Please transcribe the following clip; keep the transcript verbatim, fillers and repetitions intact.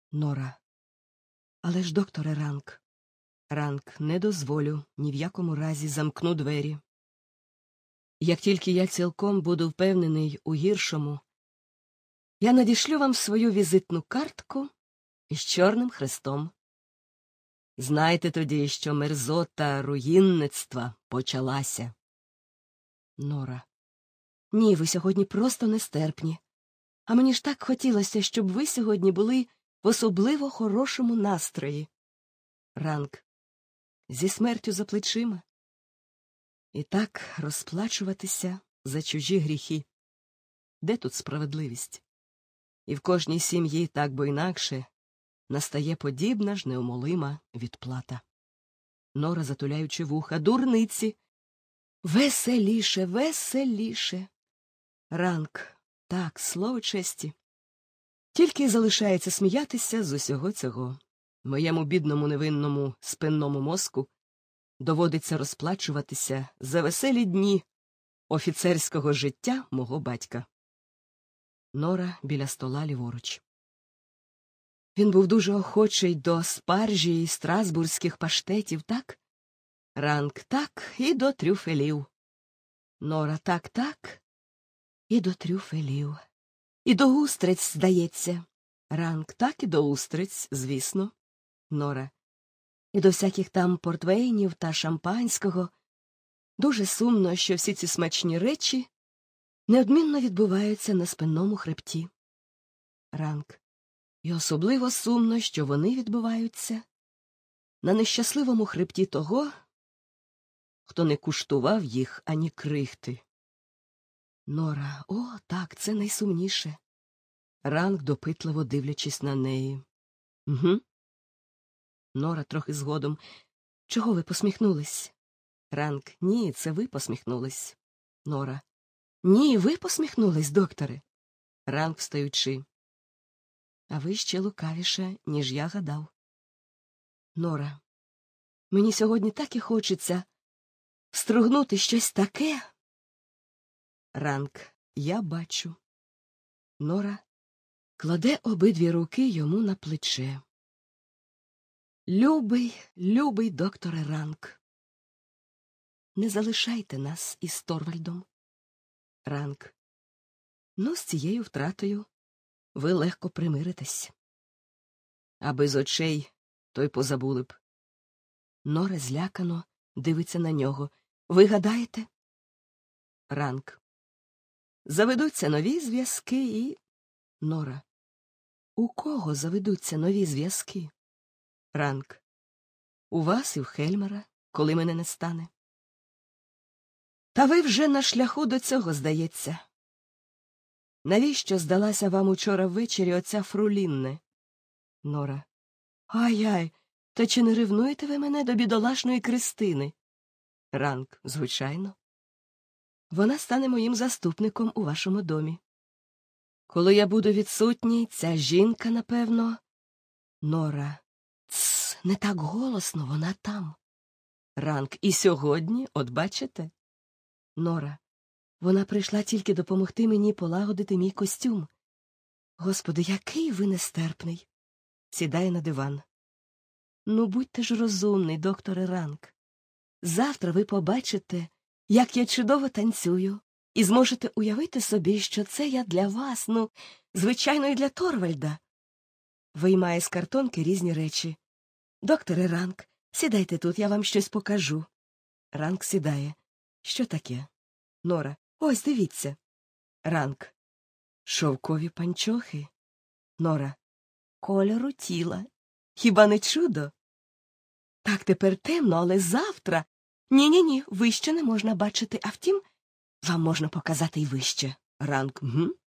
Нора. Але ж, докторе Ранк, Ранк, не дозволю, ні в якому разі замкну двері. Як тільки я цілком буду впевнений у гіршому, я надішлю вам свою візитну картку із чорним хрестом. Знайте тоді, що мерзота руїнництва почалася. Нора. Ні, ви сьогодні просто нестерпні. А мені ж так хотілося, щоб ви сьогодні були в особливо хорошому настрої. Ранк. Зі смертю за плечима. І так розплачуватися за чужі гріхи. Де тут справедливість? І в кожній сім'ї так бо інакше настає подібна ж неумолима відплата. Нора, затуляючи вуха. Дурниці! Веселіше, веселіше! Ранк. Так, слово честі. Тільки й залишається сміятися з усього цього. Моєму бідному невинному спинному мозку доводиться розплачуватися за веселі дні офіцерського життя мого батька. Нора біля стола ліворуч. Він був дуже охочий до спаржі і страсбурзьких паштетів, так? Ранк, так, і до трюфелів. Нора, так, так, і до трюфелів. І до устриць, здається. Ранк, так, і до устриць, звісно. Нора. І до всяких там портвейнів та шампанського. Дуже сумно, що всі ці смачні речі неодмінно відбуваються на спинному хребті. Ранк. І особливо сумно, що вони відбуваються на нещасливому хребті того, хто не куштував їх ані крихти. Нора. О, так, це найсумніше. Ранк, допитливо дивлячись на неї. Угу. Нора трохи згодом. Чого ви посміхнулись? Ранк. Ні, це ви посміхнулись. Нора. Ні, ви посміхнулись, докторе. Ранк, встаючи. А ви ще лукавіше, ніж я гадав. Нора. Мені сьогодні так і хочеться стругнути щось таке. Ранк. Я бачу. Нора кладе обидві руки йому на плече. Любий, любий докторе Ранк, не залишайте нас із Торвальдом. Ранк. Ну, з цією втратою ви легко примиритесь. А без очей то й позабули б. Нора злякано дивиться на нього. Ви гадаєте? Ранк. Заведуться нові зв'язки і... Нора. У кого заведуться нові зв'язки? Ранк. У вас і в Хельмера, коли мене не стане. Та ви вже на шляху до цього, здається. Навіщо здалася вам учора ввечері оця фрулінне? Нора. Ай-ай, та чи не ревнуєте ви мене до бідолашної Кристини? Ранк. Звичайно. Вона стане моїм заступником у вашому домі. Коли я буду відсутній, ця жінка, напевно... Нора. Тсс, не так голосно, вона там. Ранк. І сьогодні, от бачите? Нора. Вона прийшла тільки допомогти мені полагодити мій костюм. Господи, який ви нестерпний. Сідає на диван. Ну, будьте ж розумний, докторе Ранк. Завтра ви побачите, як я чудово танцюю, і зможете уявити собі, що це я для вас, ну, звичайно, і для Торвальда. Виймає з картонки різні речі. Докторе Ранк, сідайте тут, я вам щось покажу. Ранк сідає. Що таке? Нора. Ось, дивіться. Ранк. Шовкові панчохи. Нора. Кольору тіла. Хіба не чудо? Так, тепер темно, але завтра... Ні-ні-ні, вище не можна бачити, а втім, вам можна показати й вище. Ранк. Гм?